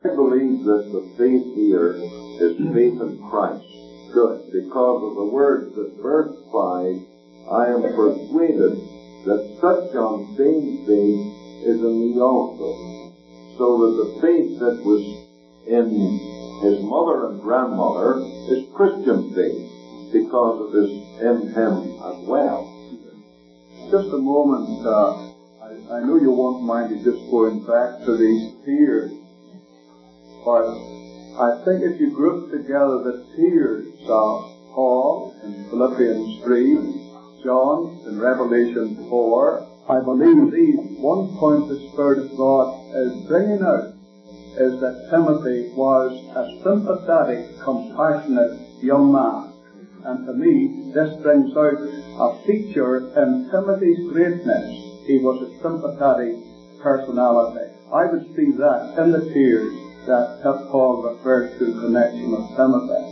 I believe that the faith here is faith in Christ. Good. Because of the words that verse 5, I am persuaded that such unsaved faith is in me also. So that the faith that was in his mother and grandmother is Christian faith, because it is in him as well. Just a moment, I know you won't mind me just going back to these tears, but I think if you group together the tears of Paul in Philippians 3, John in Revelation 4, I believe one point the Spirit of God is bringing out is that Timothy was a sympathetic, compassionate young man. And to me, this brings out a feature in Timothy's greatness. He was a sympathetic personality. I would see that in the tears that Paul refers to in connection with Timothy.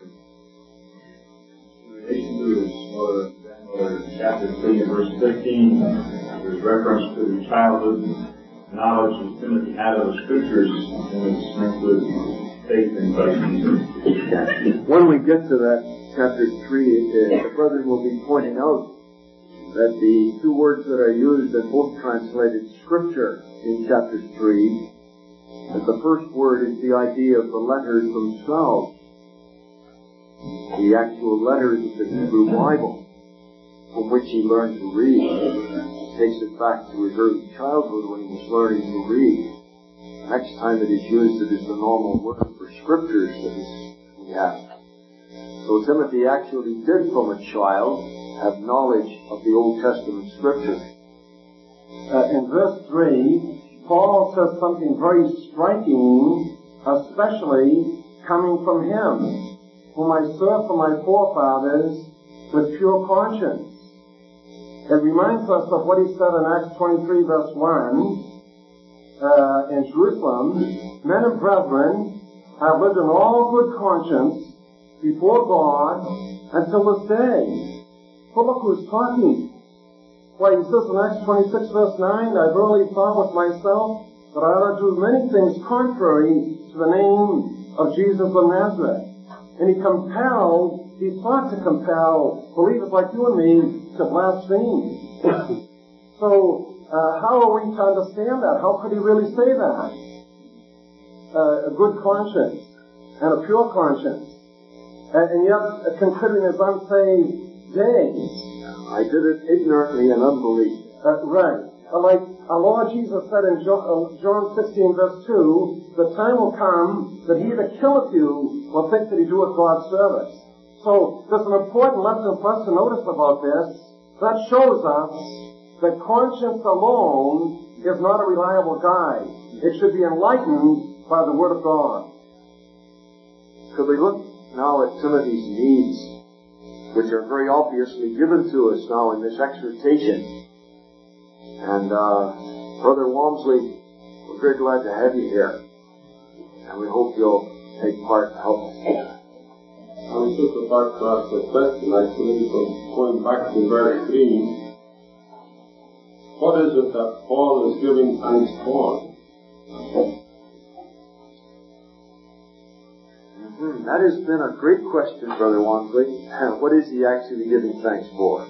In relation to his mother and grandmother, chapter 3 and verse 13, there's reference to the childhood knowledge that Timothy had of the Scriptures, and it's linked with faith in Christ Jesus. When we get to that chapter 3, the brethren will be pointing out that the two words that are used and both translated Scripture in chapter 3, that the first word is the idea of the letters themselves, the actual letters of the Hebrew Bible, from which he learned to read. It takes it back to his early childhood when he was learning to read. Next time it is used, it is the normal word for Scriptures that we have. So Timothy actually did, from a child, have knowledge of the Old Testament Scriptures. In verse 3, Paul says something very striking, especially coming from him, whom I served for my forefathers with pure conscience. It reminds us of what he said in Acts 23, verse 1, in Jerusalem, men and brethren have lived in all good conscience before God until this day. But look who's talking. Why, he says in Acts 26, verse 9, I verily thought with myself that I ought to do many things contrary to the name of Jesus of Nazareth. And he sought to compel believers like you and me to blaspheme. So, how are we to understand that? How could he really say that? A good conscience and a pure conscience. And yet, considering his unsaved days. I did it ignorantly and unbelief. Right. Like our Lord Jesus said in John 16, verse 2, the time will come that he that killeth you will think that he doeth God's service. So, there's an important lesson for us to notice about this. That shows us that conscience alone is not a reliable guide. It should be enlightened by the Word of God. Could we look now at Timothy's needs, which are very obviously given to us now in this exhortation? And Brother Walmsley, we're very glad to have you here, and we hope you'll take part and help us. I was just about to ask a question, actually, from going back to verse 3. What is it that Paul is giving thanks for? That has been a great question, Brother Walmsley. What is he actually giving thanks for?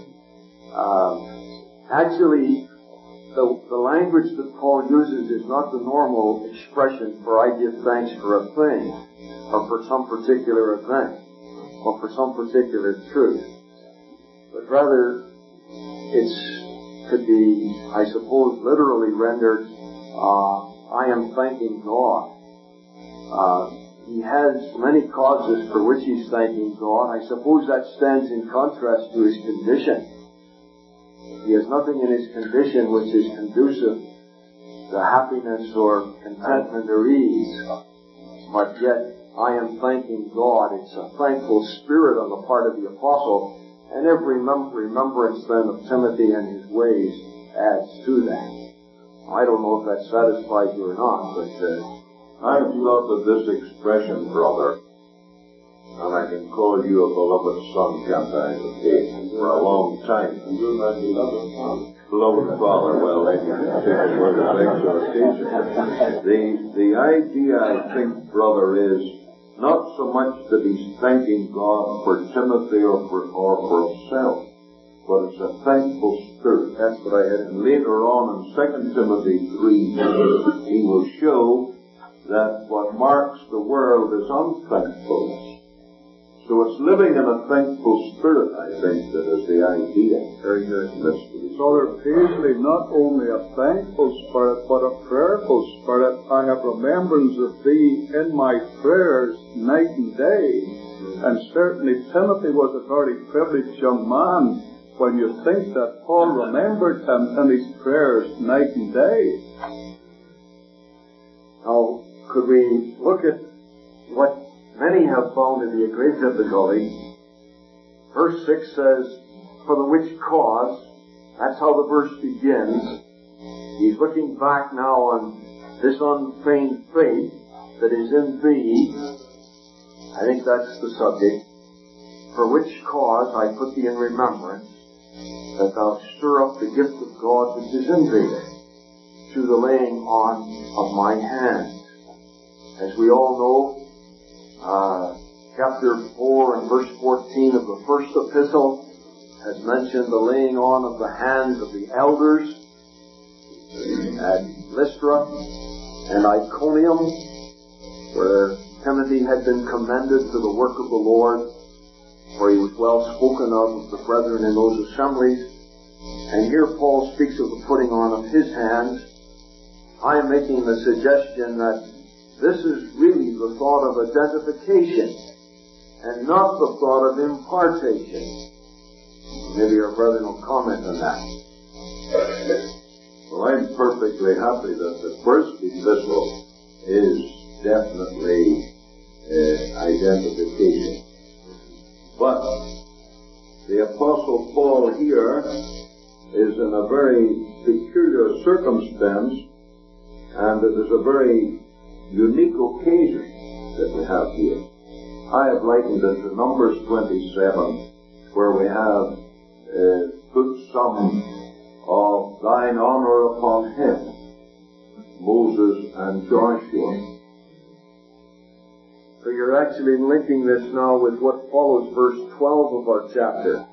Actually, the language that Paul uses is not the normal expression for I give thanks for a thing, or for some particular event, or for some particular truth. But rather, it could be, I suppose, literally rendered, I am thanking God. He has many causes for which he's thanking God. I suppose that stands in contrast to his condition. He has nothing in his condition which is conducive to happiness or contentment or ease. But yet, I am thanking God. It's a thankful spirit on the part of the apostle. And every remembrance then of Timothy and his ways adds to that. I don't know if that satisfies you or not, but I've loved this expression, brother, and I can call you a beloved son, can't I, for a long time. And you're my beloved son. Beloved Father, well, I can take a word of exhortation. The idea, I think, brother, is not so much that he's thanking God for Timothy or for himself, but it's a thankful spirit. That's what I had. And later on in 2 Timothy 3, he will show that what marks the world is unthankfulness. So it's living in a thankful spirit, I think, that is the idea. Very good. Brother Paisley, not only a thankful spirit, but a prayerful spirit. I have remembrance of thee in my prayers night and day. And certainly Timothy was a very privileged young man when you think that Paul remembered him in his prayers night and day. Now, could we look at what many have found to be a great difficulty? Verse 6 says, for the which cause, that's how the verse begins. He's looking back now on this unfeigned faith that is in thee. I think that's the subject. For which cause I put thee in remembrance, that thou stir up the gift of God which is in thee, through the laying on of my hands. As we all know, chapter 4 and verse 14 of the first epistle has mentioned the laying on of the hands of the elders at Lystra and Iconium, where Timothy had been commended to the work of the Lord, where he was well spoken of the brethren in those assemblies. And here Paul speaks of the putting on of his hands. I am making the suggestion that this is really the thought of identification and not the thought of impartation. Maybe our brethren will comment on that. Well, I'm perfectly happy that the first epistle is definitely identification. But the Apostle Paul here is in a very peculiar circumstance, and it is a very unique occasion that we have here. I have likened it to Numbers 27, where we have put some of thine honor upon him, Moses and Joshua. So you're actually linking this now with what follows verse 12 of our chapter.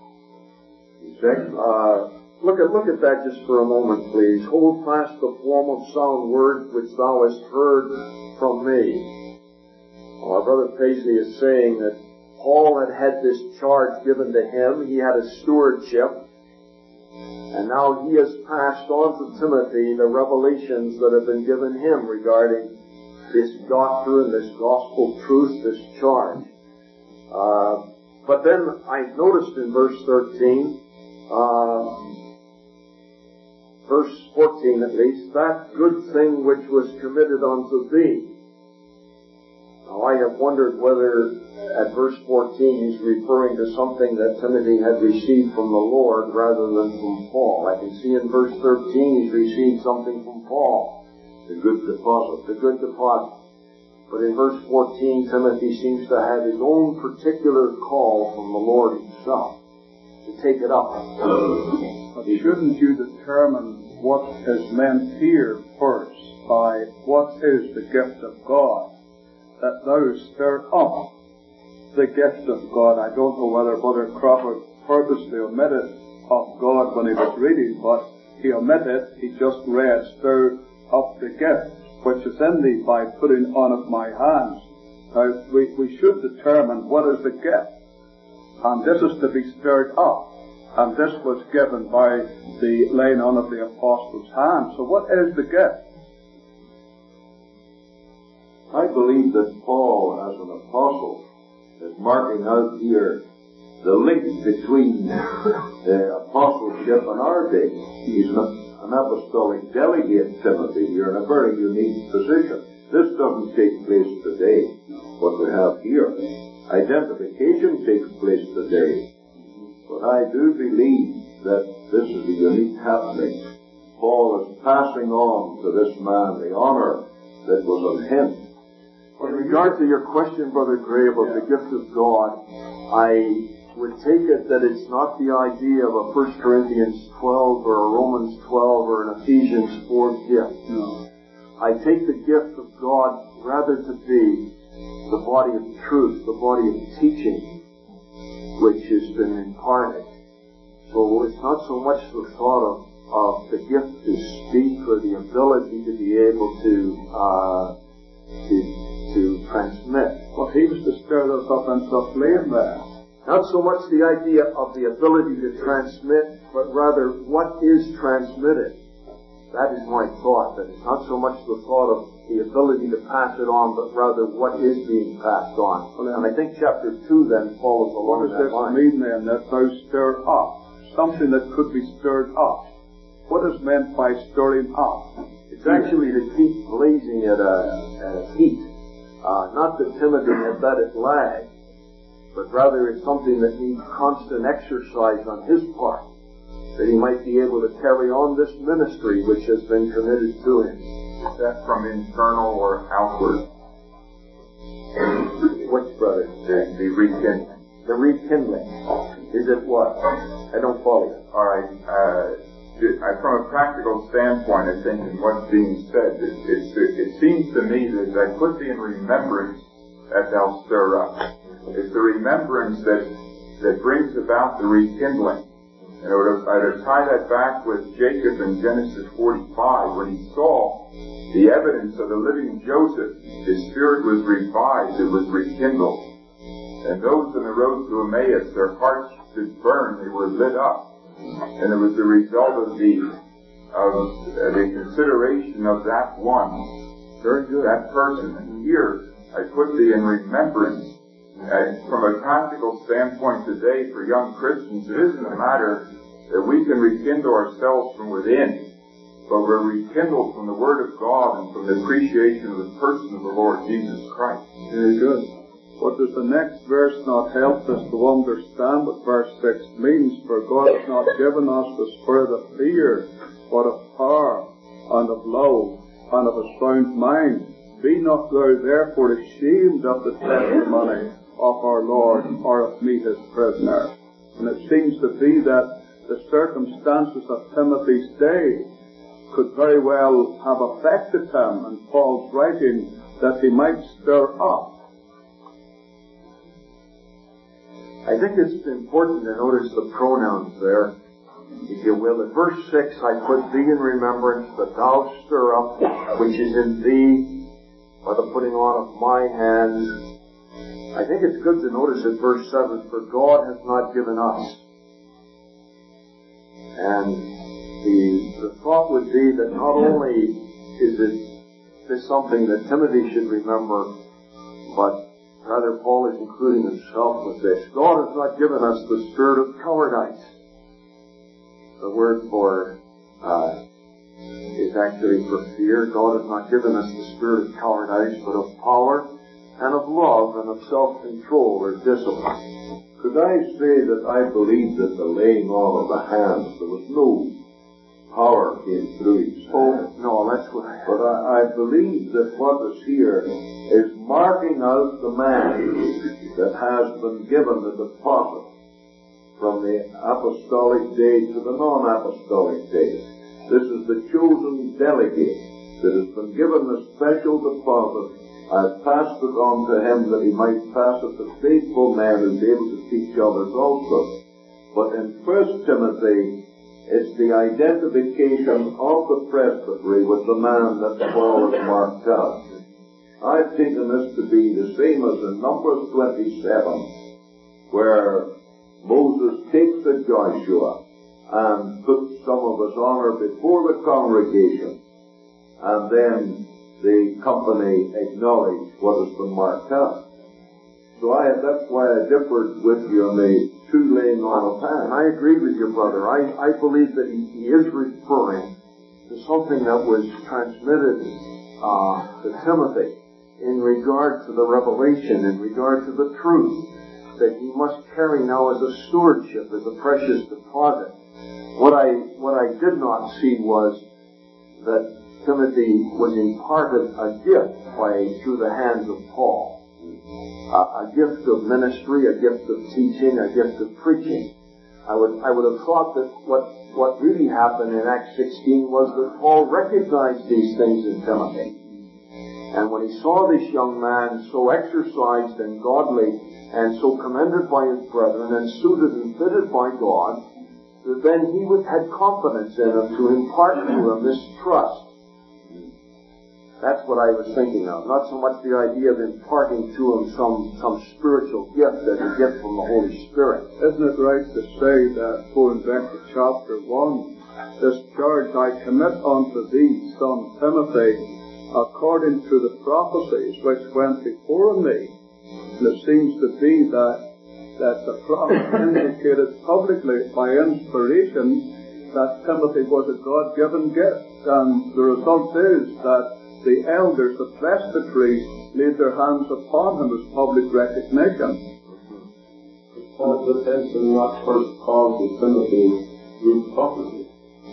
Look at that just for a moment, please. Hold fast the form of sound words which thou hast heard from me. Well, our brother Paisley is saying that Paul had this charge given to him. He had a stewardship. And now he has passed on to Timothy the revelations that have been given him regarding this doctrine, this gospel truth, this charge. But then I noticed in verse 13, verse 14 at least, that good thing which was committed unto thee. Now I have wondered whether at verse 14 he's referring to something that Timothy had received from the Lord rather than from Paul. I can see in verse 13 he's received something from Paul. The good deposit. The good deposit. But in verse 14, Timothy seems to have his own particular call from the Lord himself to take it up. But shouldn't you determine what is meant here first by what is the gift of God? That thou stir up the gift of God. I don't know whether Brother Crawford purposely omitted of God when he was reading, but he omitted, he just read, stir up the gift which is in thee by putting on of my hands. Now, we should determine what is the gift. And this is to be stirred up. And this was given by the laying on of the apostles' hands. So what is the gift? I believe that Paul, as an apostle, is marking out here the link between apostleship and our day. He's an apostolic delegate, Timothy, here in a very unique position. This doesn't take place today, what we have here. Identification takes place today. But I do believe that this is a unique happening. Paul is passing on to this man the honor that was on him. In regard to your question, Brother Gray, about the gift of God, I would take it that it's not the idea of a 1 Corinthians 12 or a Romans 12 or an Ephesians 4 gift. No. I take the gift of God rather to be the body of truth, the body of teaching, which has been imparted. So it's not so much the thought of the gift to speak or the ability to be able to transmit. Well, he was to stir us up into a flame there. Not so much the idea of the ability to transmit, but rather what is transmitted. That is my thought, that it's not so much the thought of the ability to pass it on, but rather what is being passed on. And I think chapter 2 then follows along that line. What does this mean then, that thou stir up? Something that could be stirred up. What is meant by stirring up? It's actually to keep blazing at a heat. Not that Timothy had let it lag, but rather it's something that needs constant exercise on his part, that he might be able to carry on this ministry which has been committed to him. Is that from internal or outward? Which, brother? The rekindling. The rekindling. Is it what? I don't follow you. All right. From a practical standpoint, I think in what's being said, it seems to me that I put thee in remembrance that thou stir up. It's the remembrance that brings about the rekindling. And I would tie that back with Jacob in Genesis 45, when he saw the evidence of the living Joseph. His spirit was revived, it was rekindled. And those on the road to Emmaus, their hearts did burn, they were lit up. And it was the result of the consideration of that one. Very good. That person. And here, I put thee in remembrance. From a practical standpoint today for young Christians, it isn't a matter that we can rekindle ourselves from within, but we're rekindled from the Word of God and from the appreciation of the person of the Lord Jesus Christ. Very good. What does the next verse not help us to understand what verse 6 means? For God has not given us the spirit of fear, but of power, and of love, and of a sound mind. Be not thou therefore ashamed of the testimony of our Lord, or of me his prisoner. And it seems to be that the circumstances of Timothy's day could very well have affected him, and Paul's writing that he might stir up. I think it's important to notice the pronouns there, if you will. In verse 6, I put thee in remembrance that thou stir up, which is in thee, by the putting on of my hands. I think it's good to notice in verse 7, for God has not given us. And the thought would be that not only is this something that Timothy should remember, but rather Paul is including himself with this. God has not given us the spirit of cowardice. The word for is actually for fear. God has not given us the spirit of cowardice, but of power and of love and of self-control or discipline. Could I say that I believe that the laying on of the hands, there was no power came through his hands? Oh, no, that's what But I believe that what is here is marking out the man that has been given the deposit from the apostolic day to the non-apostolic day. This is the chosen delegate that has been given the special deposit. I've passed it on to him that he might pass it to faithful men and be able to teach others also. But in 1 Timothy, it's the identification of the presbytery with the man that Paul has marked out. I've taken this to be the same as in Numbers 27, where Moses takes the Joshua and puts some of his honor before the congregation, and then the company acknowledge what has been marked out. So that's why I differed with you on the two laying on of hands. And I agree with you, brother. I believe that he is referring to something that was transmitted to Timothy in regard to the revelation, in regard to the truth that he must carry now as a stewardship, as a precious deposit. What I did not see was that Timothy was imparted a gift through the hands of Paul. a gift of ministry, a gift of teaching, a gift of preaching. I would have thought that what really happened in Acts 16 was that Paul recognized these things in Timothy. And when he saw this young man so exercised and godly and so commended by his brethren and suited and fitted by God, that then he had confidence in him to impart to him this trust. That's what I was thinking of. Not so much the idea of imparting to him some spiritual gift as a gift from the Holy Spirit. Isn't it right to say that, going back to chapter 1, this charge I commit unto thee, son Timothy, according to the prophecies which went before me? And it seems to be that the prophet indicated publicly by inspiration that Timothy was a God-given gift. And the result is that the elders, the presbytery, laid their hands upon him as public recognition. Paul pretends to not first call to Timothy through prophecy.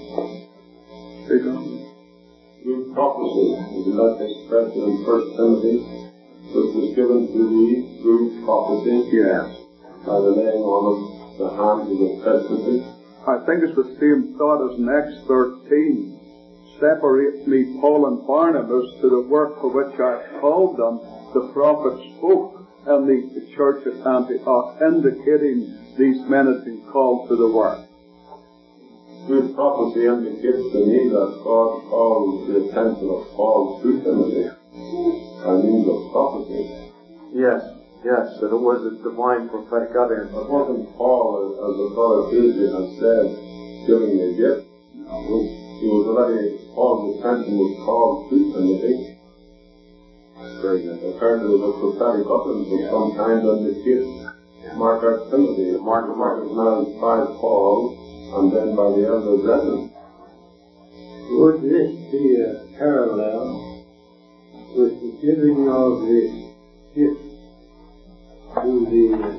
Through prophecy, is not expressed in 1 Timothy, which was given to thee through prophecy. Yes. By the laying on of the hands of the presbytery. I think it's the same thought as in Acts 13. Separate me, Paul and Barnabas, to the work for which I called them. The prophet spoke in the church at Antioch, indicating these men had been called to the work. Through prophecy indicates to me that God called the attention of Paul to Timothy by means of prophecy. Yes, that it was a divine prophetic utterance. It wasn't Paul, as the brother Hughes has said, giving a gift. He was already, Paul's attention was called to Timothy. Very good. Apparently it was a prophetic utterance of some kind on the gift. Mark out Timothy. Mark is now by Paul and then by the elder brethren. Would this be a parallel with the giving of the gift to the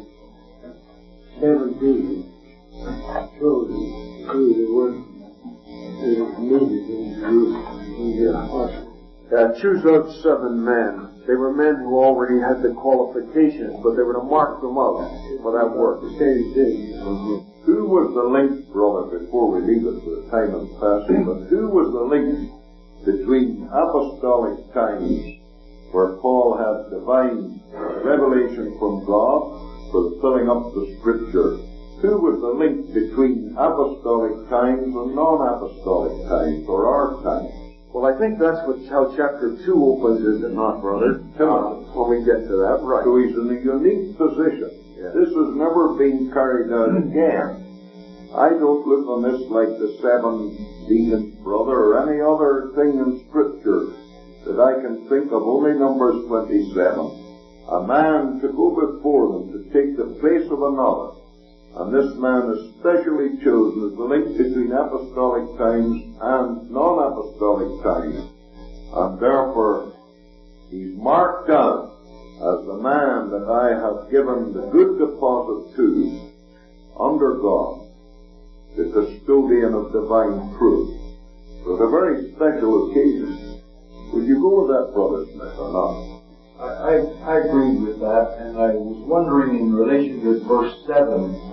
17 chosen through the work that is needed in Jerusalem? Choose out 7 men. They were men who already had the qualifications, but they were to mark them out for that work. The same thing. Who was the link, brother, before we leave it for the time of passing, but who was the link between apostolic times, where Paul had divine revelation from God for the filling up the Scripture? Who was the link between apostolic times and non-apostolic times, or our times? Well, I think that's how chapter 2 opens, is it not, brother? When we get to that, right. So he's in a unique position. Yes. This has never been carried out again. I don't look on this like the 7 deacons, brother, or any other thing in Scripture that I can think of, only Numbers 27. A man to go before them to take the place of another. And this man is specially chosen as the link between apostolic times and non-apostolic times. And therefore, he's marked out as the man that I have given the good deposit to, under God, the custodian of divine truth. So it's a very special occasion. Would you go with that, Brother Smith, or not? I agree with that, and I was wondering in relation to verse 7,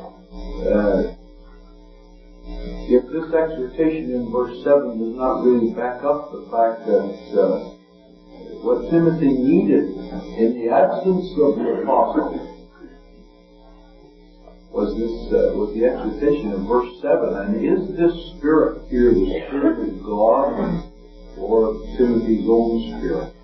if this exhortation in verse 7 does not really back up the fact that what Timothy needed in the absence of the apostle was the exhortation in verse 7. And is this spirit here the Spirit of God or Timothy's own spirit?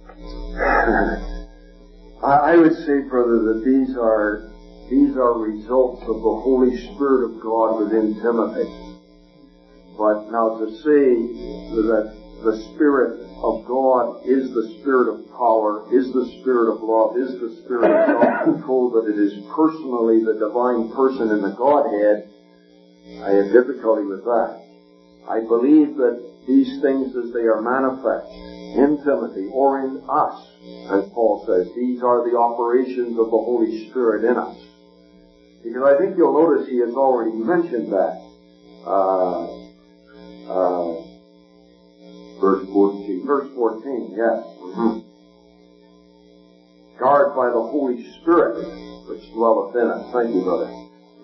I would say, brother, that these are results of the Holy Spirit of God within Timothy. But now to say that the Spirit of God is the Spirit of power, is the Spirit of love, is the Spirit of self-control, that it is personally the divine person in the Godhead, I have difficulty with that. I believe that these things as they are manifest in Timothy or in us, as Paul says, these are the operations of the Holy Spirit in us. Because I think you'll notice he has already mentioned that. Verse 14. Verse 14, yes. Mm-hmm. Guard by the Holy Spirit which dwelleth in us. Thank you, brother.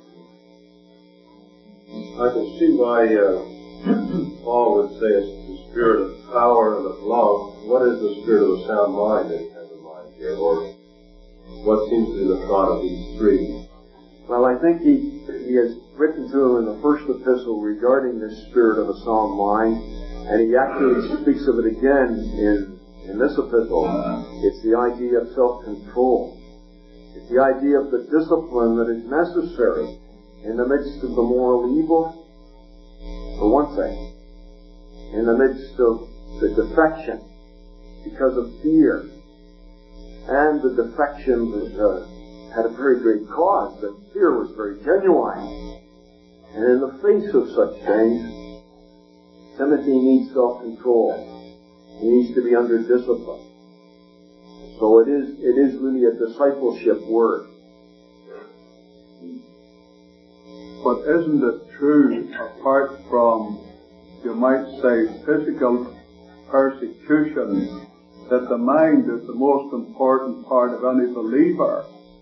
I can see why Paul would say it's the spirit of power and of love. What is the spirit of a sound mind that he has in mind here? Or what seems to be the thought of these three? Well, I think he has written to him in the first epistle regarding this spirit of a sound mind, and he actually speaks of it again in this epistle. It's the idea of self-control. It's the idea of the discipline that is necessary in the midst of the moral evil, for one thing, in the midst of the defection because of fear, and the defection that had a very great cause. The fear was very genuine. And in the face of such things, Timothy needs self-control. He needs to be under discipline. So it is really a discipleship word. But isn't it true, apart from, you might say, physical persecution, that the mind is the most important part of any believer?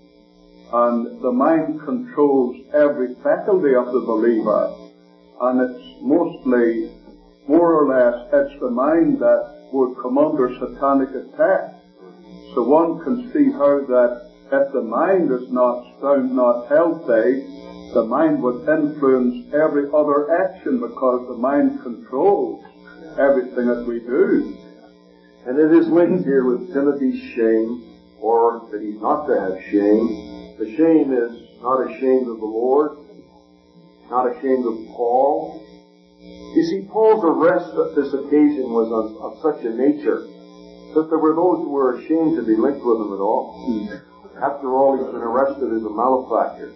And the mind controls every faculty of the believer. And it's mostly, more or less, it's the mind that would come under satanic attack. So one can see how that if the mind is not sound, not healthy, the mind would influence every other action, because the mind controls everything that we do. And it is linked here with Timothy's shame, or that he's not to have shame. The shame is not ashamed of the Lord, not ashamed of Paul. You see, Paul's arrest at this occasion was of such a nature that there were those who were ashamed to be linked with him at all. After all, he's been arrested as a malefactor.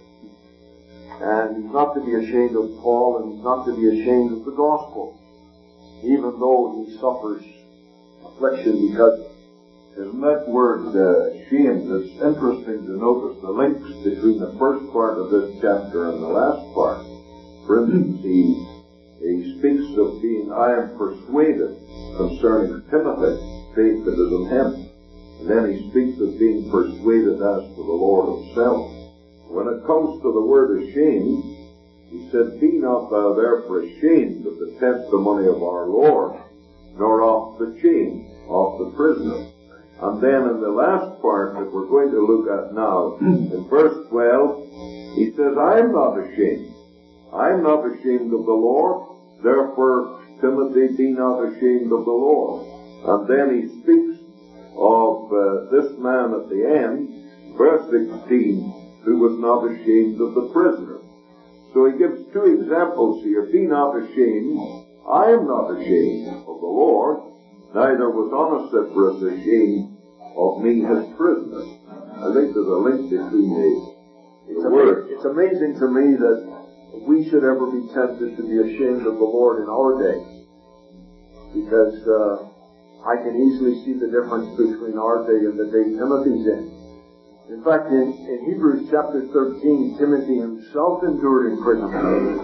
And he's not to be ashamed of Paul, and he's not to be ashamed of the gospel, even though he suffers affliction because of it. Isn't that word ashamed? It's interesting to notice the links between the first part of this chapter and the last part. For instance, he speaks of being, I am persuaded concerning Timothy, faith that is in him. And then he speaks of being persuaded as to the Lord himself. When it comes to the word ashamed, he said, be not thou therefore ashamed of the testimony of our Lord, nor of the chain of the prisoner. And then in the last part that we're going to look at now, in verse 12, he says, I am not ashamed. I am not ashamed of the Lord. Therefore, Timothy, be not ashamed of the Lord. And then he speaks of this man at the end, verse 16, who was not ashamed of the prisoner. So he gives two examples here. Be not ashamed. I am not ashamed of the Lord. Neither was Onesiphorus ashamed of me, his prisoner. I think there's a link between the words. It's amazing to me that we should ever be tempted to be ashamed of the Lord in our day. Because I can easily see the difference between our day and the day Timothy's in. In fact, in Hebrews chapter 13, Timothy himself endured imprisonment.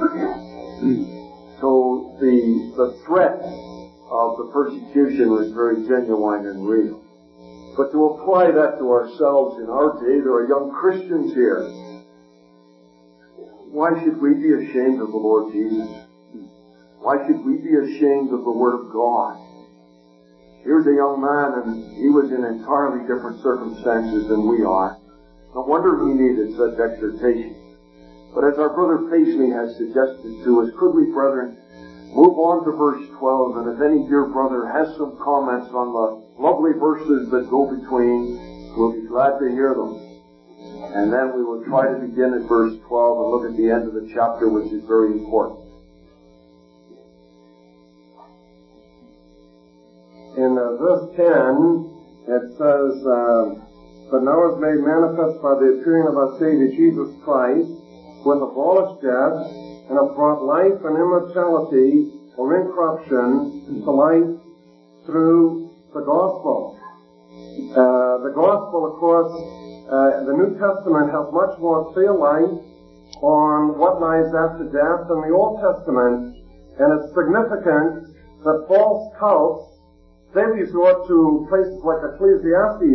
So the threat of the persecution was very genuine and real. But to apply that to ourselves in our day, there are young Christians here. Why should we be ashamed of the Lord Jesus? Why should we be ashamed of the Word of God? Here's a young man, and he was in entirely different circumstances than we are. No wonder he needed such exhortation. But as our brother Paisley has suggested to us, could we, brethren, move on to verse 12, and if any dear brother has some comments on the lovely verses that go between, we'll be glad to hear them. And then we will try to begin at verse 12 and look at the end of the chapter, which is very important. In verse 10, it says, but now is made manifest by the appearing of our Savior Jesus Christ, who hath abolished death, and hath brought life and immortality, or incorruption, to light through the gospel. The gospel, of course, the New Testament has much more clear light on what lies after death than the Old Testament, and it's significant that false cults, they resort to places like Ecclesiastes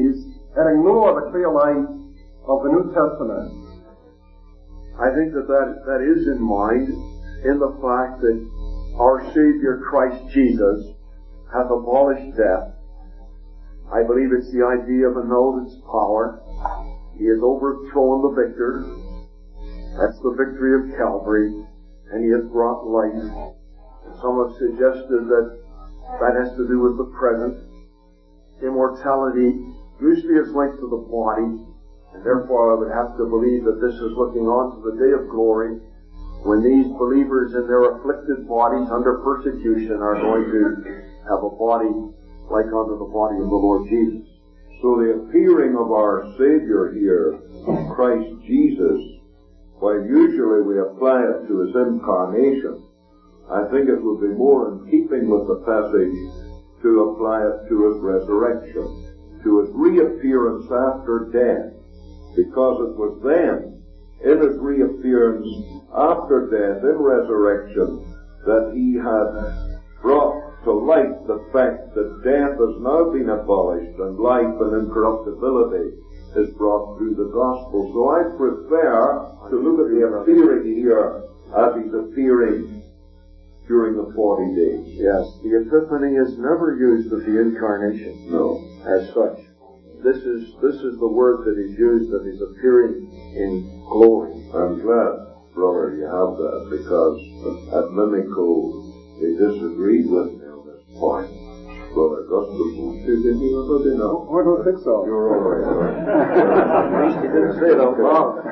and ignore the clear light of the New Testament? I think that is in mind in the fact that our Savior Christ Jesus hath abolished death. I believe it's the idea of annulled its power. He has overthrown the victor. That's the victory of Calvary. And He has brought life. Some have suggested that has to do with the present. Immortality usually is linked to the body. And therefore I would have to believe that this is looking on to the day of glory, when these believers in their afflicted bodies under persecution are going to have a body like unto the body of the Lord Jesus. So the appearing of our Savior here, Christ Jesus, while usually we apply it to His incarnation, I think it would be more in keeping with the passage to apply it to His resurrection, to His reappearance after death, because it was then, in His reappearance after death, in resurrection, that He had brought to light the fact that death has now been abolished and life and incorruptibility is brought through the gospel. So I prefer to look at the appearing here as He's appearing during the 40 days. Yes, the Epiphany is never used of the incarnation. No. As such. This is the word that is used, that is appearing in glory. I'm glad, brother, you have that, because at Mimico they disagreed with me on this point. Brother Gustafson, did you know? I don't think so. You're all right. At least he didn't say it out loud.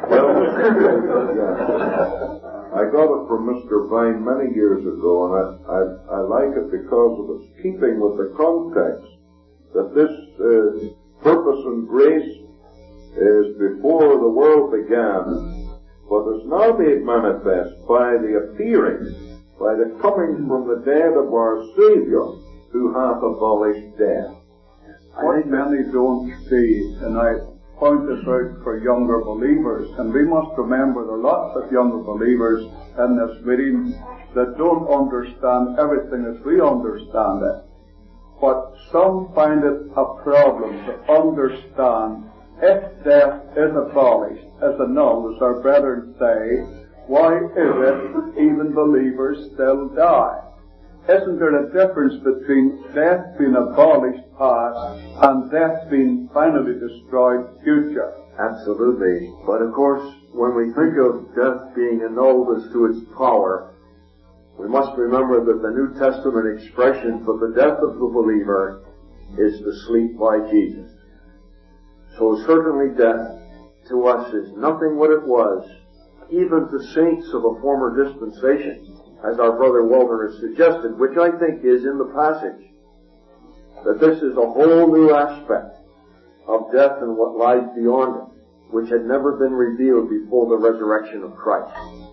I got it from Mr. Vine many years ago, and I like it because of its keeping with the context that this purpose and grace is before the world began, but is now made manifest by the appearing, by the coming from the dead of our Savior, who hath abolished death. What many don't see, and I point this out for younger believers, and we must remember there are lots of younger believers in this meeting that don't understand everything as we understand it. But some find it a problem to understand if death is abolished, as annulled, as our brethren say, why is it even believers still die? Isn't there a difference between death being abolished past and death being finally destroyed future? Absolutely. But of course, when we think of death being annulled as to its power, we must remember that the New Testament expression for the death of the believer is to sleep by Jesus. So certainly death to us is nothing what it was, even to saints of a former dispensation, as our brother Walter has suggested, which I think is in the passage, that this is a whole new aspect of death and what lies beyond it, which had never been revealed before the resurrection of Christ.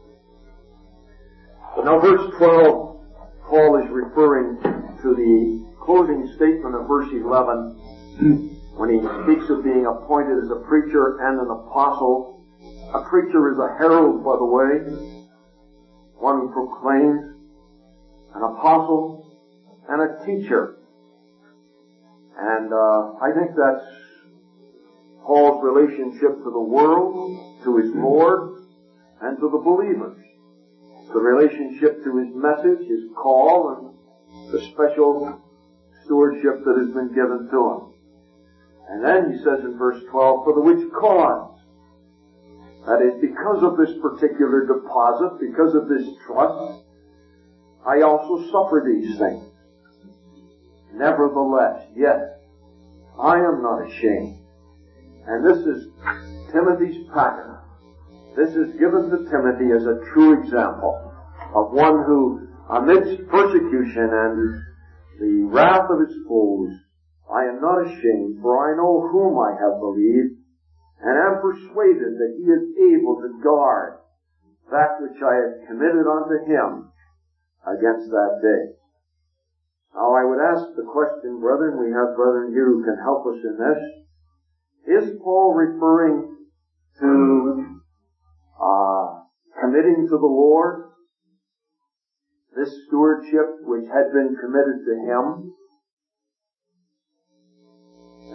But now verse 12, Paul is referring to the closing statement of verse 11, when he speaks of being appointed as a preacher and an apostle. A preacher is a herald, by the way, one who proclaims, an apostle, and a teacher. And I think that's Paul's relationship to the world, to his Lord, and to the believers. The relationship to his message, his call, and the special stewardship that has been given to him. And then he says in verse 12, for the which cause, that is, because of this particular deposit, because of this trust, I also suffer these things. Nevertheless, yet, I am not ashamed. And this is Timothy's pattern. This is given to Timothy as a true example of one who, amidst persecution and the wrath of his foes, I am not ashamed, for I know whom I have believed, and am persuaded that he is able to guard that which I have committed unto him against that day. Now I would ask the question, brethren, we have brethren here who can help us in this. Is Paul referring to committing to the Lord this stewardship which had been committed to him?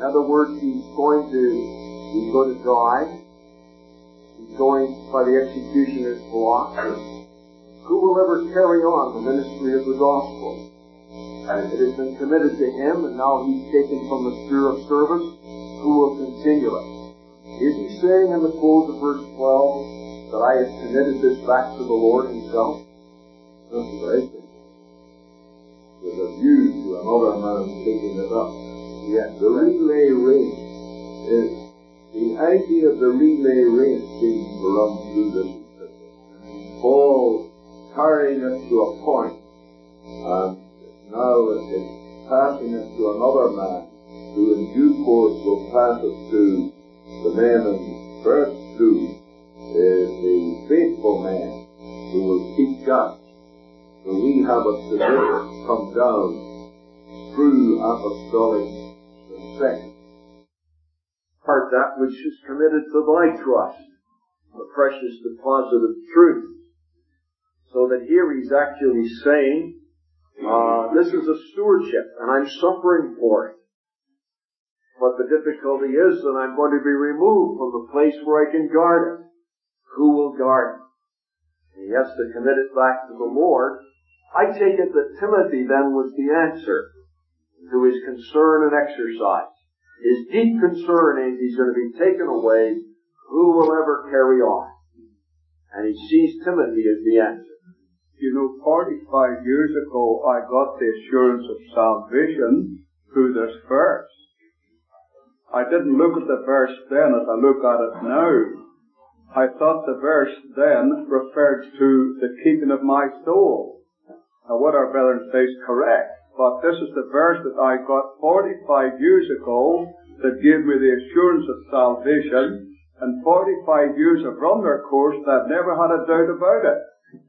In other words, he's going to die. He's going by the executioner's block. Who will ever carry on the ministry of the gospel? It has been committed to him, and now he's taken from the sphere of service. Who will continue it? Is he saying in the close of verse 12 that I have committed this back to the Lord himself? That's what I think. With a view to another man taking it up. Yes. The relay race is the idea of the relay race seems to run through this. Paul carrying it to a point, and now it is passing it to another man, who in due course will pass it to the man in verse 2, is the faithful man who will keep God. So we have it today come down through apostolic succession. Part that which is committed to thy trust, the precious deposit of truth. So that here he's actually saying, this is a stewardship, and I'm suffering for it. But the difficulty is that I'm going to be removed from the place where I can guard it. Who will guard it? He has to commit it back to the Lord. I take it that Timothy then was the answer to his concern and exercise. His deep concern is he's going to be taken away. Who will ever carry on? And he sees Timothy as the answer. You know, 45 years ago, I got the assurance of salvation through this verse. I didn't look at the verse then as I look at it now. I thought the verse then referred to the keeping of my soul. Now, what our brethren say is correct, but this is the verse that I got 45 years ago that gave me the assurance of salvation, and 45 years have run their course and I've never had a doubt about it.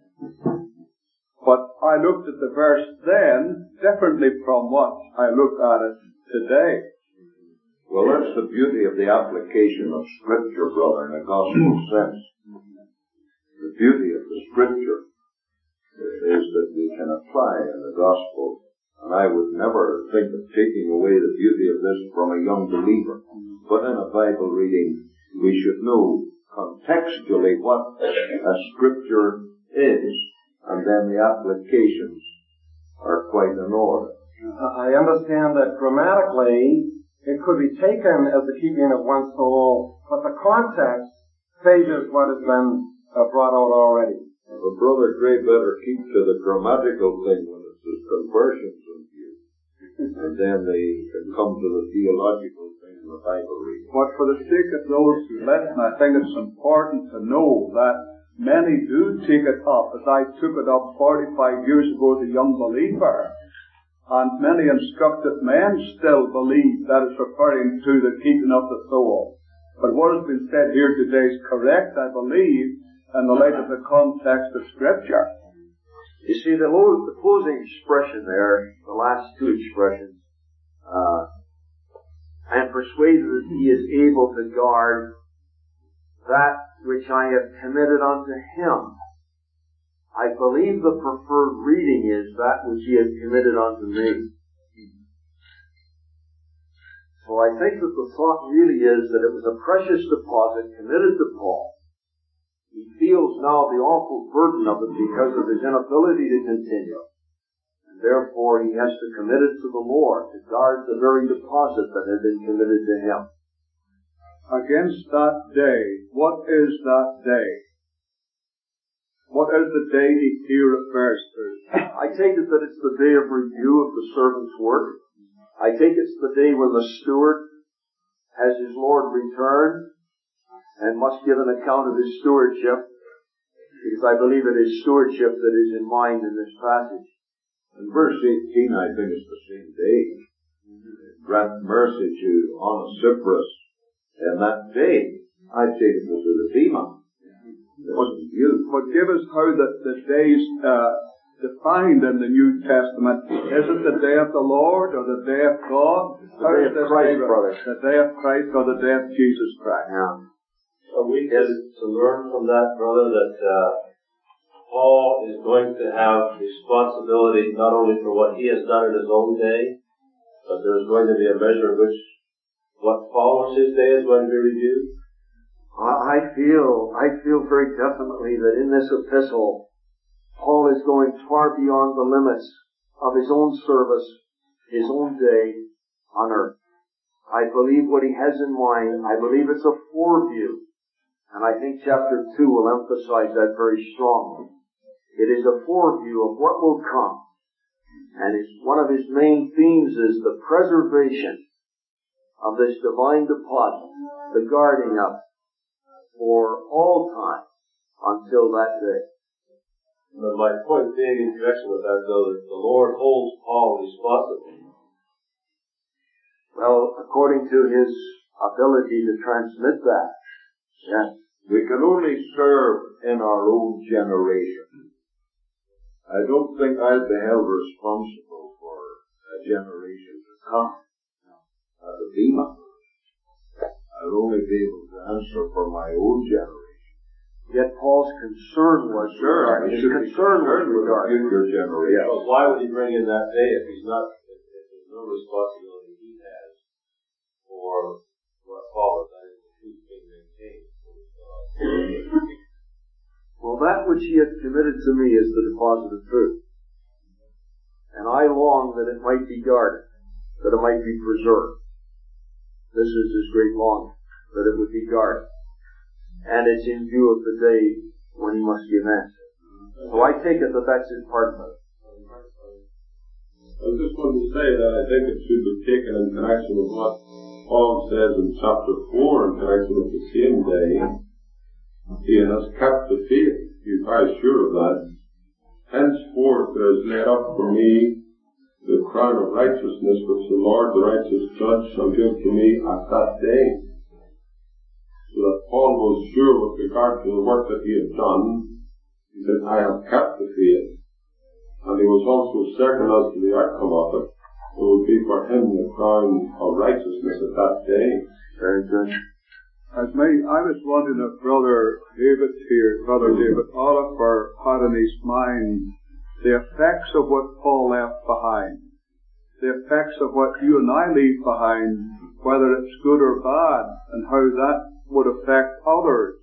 But I looked at the verse then differently from what I look at it today. Well, that's the beauty of the application of Scripture, brother, in a gospel sense. The beauty of the Scripture is that we can apply in the gospel. And I would never think of taking away the beauty of this from a young believer. But in a Bible reading, we should know contextually what a Scripture is. And then the applications are quite in order. I understand that grammatically it could be taken as the keeping of one's soul, but the context favors what has been brought out already. But Brother Gray better keep to the grammatical thing when it says conversions in view. And then they can come to the theological thing in the Bible reading. But for the sake of those who listen, I think it's important to know that many do take it up, as I took it up 45 years ago as a young believer. And many instructed men still believe that it's referring to the keeping of the soul. But what has been said here today is correct, I believe, in the light of the context of Scripture. You see, the closing expression there, the last two expressions, I am persuaded that he is able to guard that which I have committed unto him. I believe the preferred reading is that which he has committed unto me. So I think that the thought really is that it was a precious deposit committed to Paul. He feels now the awful burden of it because of his inability to continue. And therefore he has to commit it to the Lord, to guard the very deposit that had been committed to him. Against that day, what is that day? What is the day he here refers to? I take it that it's the day of review of the servant's work. I take it's the day when the steward has his Lord returned and must give an account of his stewardship, because I believe it is stewardship that is in mind in this passage. In verse 18, I think it's the same day. Grant mercy to Onesiphorus. And that day, I take it was the Redeemer. It wasn't you. But give us how the days defined in the New Testament. Is it the day of the Lord or the day of God? The day of Christ, brother. The day of Christ or the day of Jesus Christ? Yeah. So we get to learn from that, brother, that Paul is going to have responsibility not only for what he has done in his own day, but there's going to be a measure in which what follows his day is going to be reviewed? I feel very definitely that in this epistle, Paul is going far beyond the limits of his own service, his own day on earth. I believe what he has in mind, I believe it's a foreview. And I think chapter 2 will emphasize that very strongly. It is a foreview of what will come. And one of his main themes is the preservation of this divine deposit, the guarding of it for all time until that day. But my point being in connection with that, though, that the Lord holds Paul responsible. Well, according to his ability to transmit that, yes. We can only serve in our own generation. I don't think I'll be held responsible for a generation to come. As a demon, I'll only be able to answer for my own generation. Yet Paul's concern was his concern was regarding future generations. But why would he bring in that day if there's no responsibility he has for what follows, that is the truth being maintained? Well, that which he has committed to me is the deposit of truth. And I long that it might be guarded, that it might be preserved. This is his great longing, that it would be guarded. And it's in view of the day when he must give answer. So I take it that that's his part of it. I just wanted to say that I think it should be taken in connection with what Paul says in chapter 4 in connection with the same day. He has kept the faith. He's very sure of that. Henceforth there is laid up for me the crown of righteousness which the Lord, the righteous judge, shall give to me at that day. So that Paul was sure with regard to the work that he had done. He said, I have kept the faith. And he was also certain as to the outcome of it. It would be for him the crown of righteousness at that day. Very good. I was wondering if Brother David Oliver had in his mind the effects of what Paul left behind, the effects of what you and I leave behind, whether it's good or bad, and how that would affect others.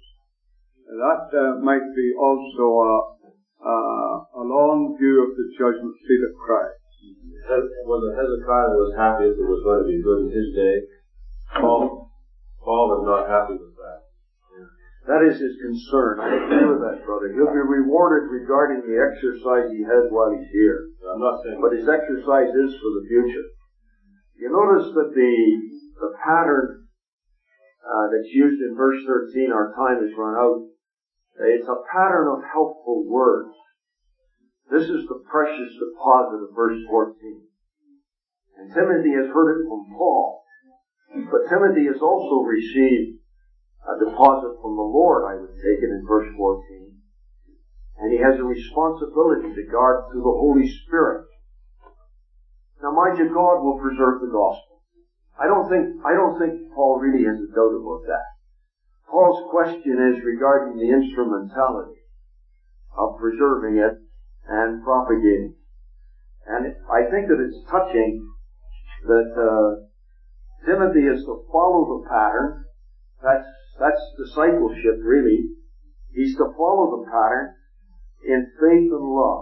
That might be also a long view of the judgment seat of Christ. When Hezekiah was happy if it was going to be good in his day, Paul is not happy with that. That is his concern. I agree with that, brother. He'll be rewarded regarding the exercise he has while he's here. I'm not saying, but his exercise is for the future. You notice that the pattern that's used in verse 13, our time has run out. It's a pattern of helpful words. This is the precious deposit of verse 14. And Timothy has heard it from Paul. But Timothy has also received a deposit from the Lord, I would take it, in verse 14. And he has a responsibility to guard through the Holy Spirit. Now mind you, God will preserve the gospel. I don't think Paul really has a doubt about that. Paul's question is regarding the instrumentality of preserving it and propagating. And I think that it's touching that Timothy is to follow the pattern. That's discipleship, really. He's to follow the pattern in faith and love.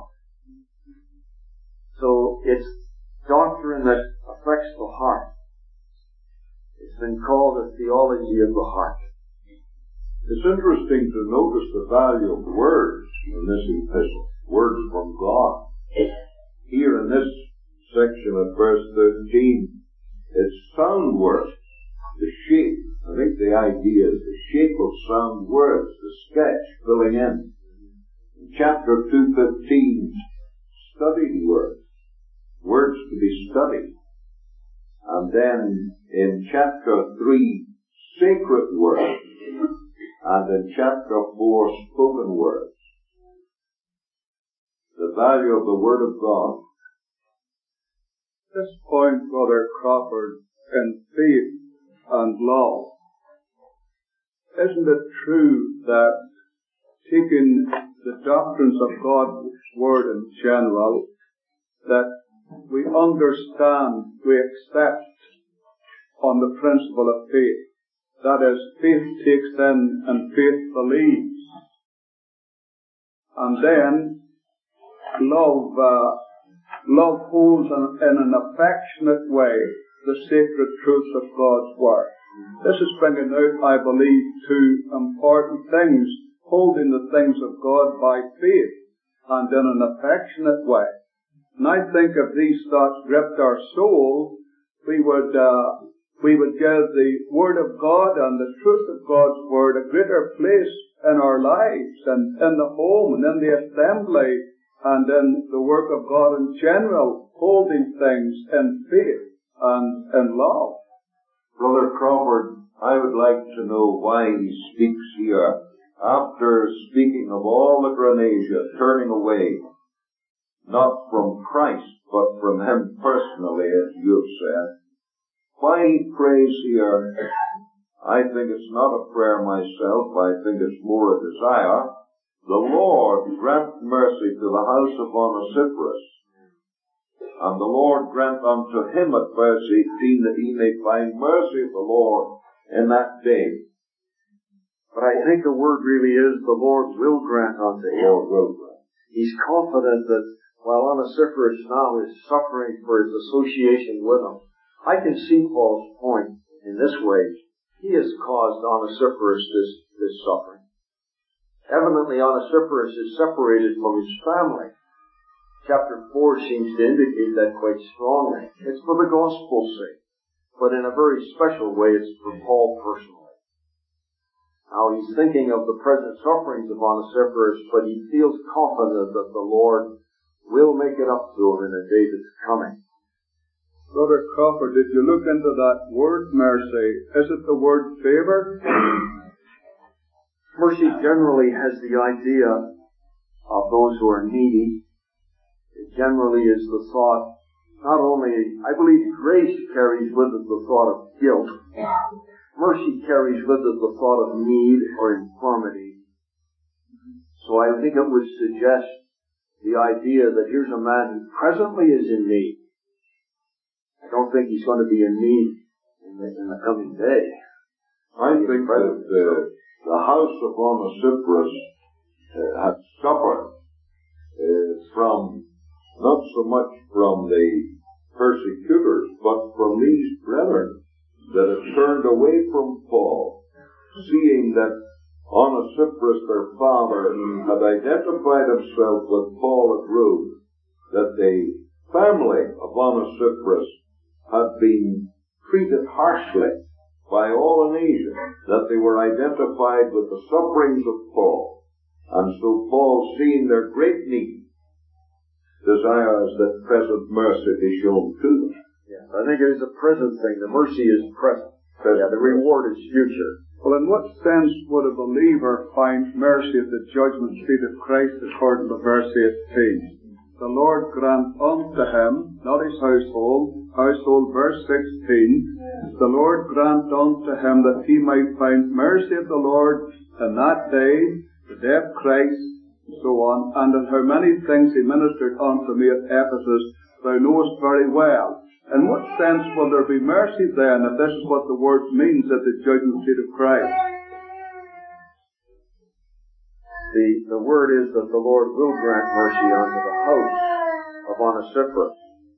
So it's doctrine that affects the heart. It's been called the theology of the heart. It's interesting to notice the value of words in this epistle. Words from God. Here in this section of verse 13, it's sound words. The shape. I think the idea is the shape of sound words. The sketch filling in. In chapter 2:15, studied words. Words to be studied. And then in chapter 3, sacred words. And in chapter 4, spoken words. The value of the Word of God. This point, Brother Crawford, in faith and love, isn't it true that taking the doctrines of God's Word in general, that we understand, we accept on the principle of faith. That is, faith takes in and faith believes. And then love holds in an affectionate way the sacred truths of God's Word. This is bringing out, I believe, two important things: holding the things of God by faith and in an affectionate way. And I think if these thoughts gripped our soul, we would give the Word of God and the truth of God's Word a greater place in our lives and in the home and in the assembly and in the work of God in general, holding things in faith and in love. Brother Crawford, I would like to know why he speaks here, after speaking of all of Grenasia turning away, not from Christ, but from Him personally, as you've said. Why he prays here, I think it's not a prayer myself, I think it's more a desire. The Lord grant mercy to the house of Onesiphorus, and the Lord grant unto him at verse 18 that he may find mercy of the Lord in that day. But I think the word really is, the Lord will grant unto him. The Lord will grant. He's confident that while Onesiphorus now is suffering for his association with him, I can see Paul's point in this way. He has caused Onesiphorus this suffering. Evidently, Onesiphorus is separated from his family. Chapter 4 seems to indicate that quite strongly. It's for the gospel's sake, but in a very special way, it's for Paul personally. Now, he's thinking of the present sufferings of Onesiphorus, but he feels confident that the Lord will make it up to him in a day that's coming. Brother Crawford, did you look into that word mercy? Is it the word favor? Mercy generally has the idea of those who are needy. It generally is the thought, not only, I believe grace carries with it the thought of guilt. Mercy carries with it the thought of need or infirmity. So I think it would suggest the idea that here's a man who presently is in need. I don't think he's going to be in need in the coming day. I think that the house of Onesiphorus had suffered from, not so much from the persecutors, but from these brethren that had turned away from Paul, seeing that Onesiphorus, their father, had identified himself with Paul at Rome, that the family of Onesiphorus had been treated harshly by all in Asia, that they were identified with the sufferings of Paul. And so Paul, seeing their great need, desires that present mercy be shown to them. Yes, I think it is a present thing. The mercy is present. Yeah, the reward is future. Well, in what sense would a believer find mercy at the judgment seat of Christ according to verse 18? The Lord grant unto him, not his household, verse 16, the Lord grant unto him that he might find mercy of the Lord in that day, the day of Christ, and so on, and in how many things he ministered unto me at Ephesus, thou knowest very well. In what sense will there be mercy then, if this is what the word means at the judgment seat of Christ? The word is that the Lord will grant mercy unto the house of Onesiphorus.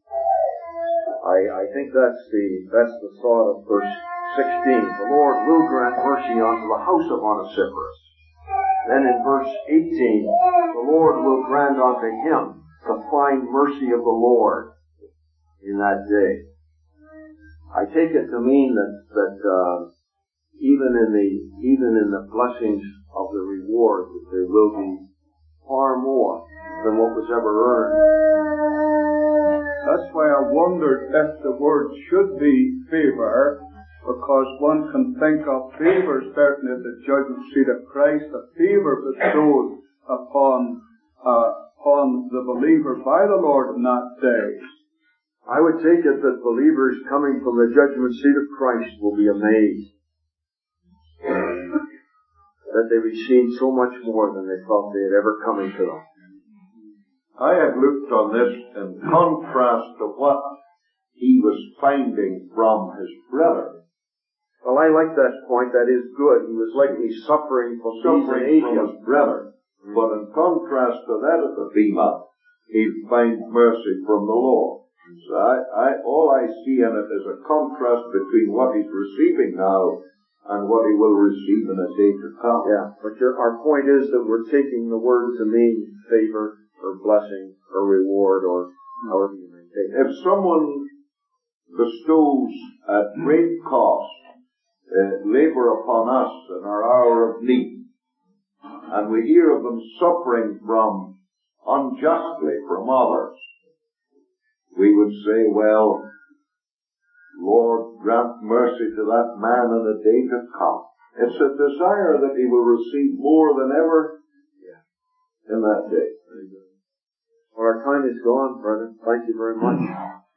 I think that's the thought of verse 16. The Lord will grant mercy unto the house of Onesiphorus. Then in verse 18, the Lord will grant unto him to find mercy of the Lord in that day. I take it to mean that even in the blessings of the reward, that there will be far more than what was ever earned. That's why I wondered if the word should be favor, because one can think of favor certainly at the judgment seat of Christ, a favor bestowed upon the believer by the Lord in that day. I would take it that believers coming from the judgment seat of Christ will be amazed that they received so much more than they thought they had ever come into them. I have looked on this in contrast to what he was finding from his brother. Well, I like that point. That is good. He was likely suffering from his brother. But in contrast to that at the Bema, he finds mercy from the Lord. So all I see in it is a contrast between what he's receiving now and what he will receive in a day to come. Yeah, but our point is that we're taking the word to mean favor or blessing or reward or however you may take it. If someone bestows at great cost labor upon us in our hour of need, and we hear of them suffering unjustly from others, we would say, well, Lord, grant mercy to that man in a day to come. It's a desire that he will receive more than ever in that day. Well, our time is gone, brother. Thank you very much.